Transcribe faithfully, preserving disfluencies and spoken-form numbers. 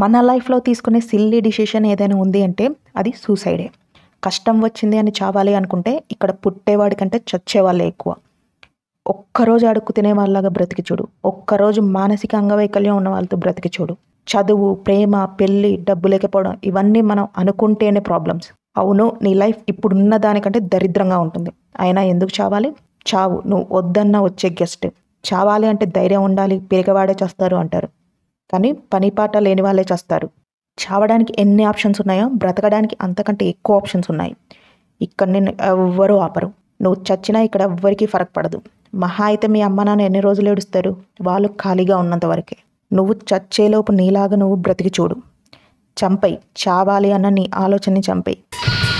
మన లైఫ్లో తీసుకునే సిల్లీ డిసిషన్ ఏదైనా ఉంది అంటే అది సూసైడే. కష్టం వచ్చింది అని చావాలి అనుకుంటే ఇక్కడ పుట్టేవాడి కంటే చచ్చేవాళ్ళే ఎక్కువ. ఒక్కరోజు అడుక్కు తినే వాళ్ళలాగా బ్రతికి చూడు, ఒక్కరోజు మానసిక అంగవైకల్యం ఉన్న వాళ్ళతో బ్రతికి చూడు. చదువు, ప్రేమ, పెళ్ళి, డబ్బు లేకపోవడం ఇవన్నీ మనం అనుకుంటేనే ప్రాబ్లమ్స్. అవును, నీ లైఫ్ ఇప్పుడున్న దానికంటే దరిద్రంగా ఉంటుంది. అయినా ఎందుకు చావాలి? చావు, నువ్వు వద్దన్నా వచ్చే గెస్ట్. చావాలి అంటే ధైర్యం ఉండాలి, పిరిగవాడే చేస్తారు అంటారు, కానీ పనిపాట లేని వాళ్ళే చేస్తారు. చావడానికి ఎన్ని ఆప్షన్స్ ఉన్నాయో బ్రతకడానికి అంతకంటే ఎక్కువ ఆప్షన్స్ ఉన్నాయి. ఇక్కడ నిన్ను ఎవ్వరూ ఆపరు. నువ్వు చచ్చినా ఇక్కడ ఎవ్వరికీ ఫరక్ పడదు. మహా అయితే మీ అమ్మ నాన్న ఎన్ని రోజులు ఏడుస్తారు? వాళ్ళు ఖాళీగా ఉన్నంత వరకే. నువ్వు చచ్చేలోపు నీలాగా నువ్వు బ్రతికి చూడు. చంపై చావాలి అన్న నీ ఆలోచనని చంపై.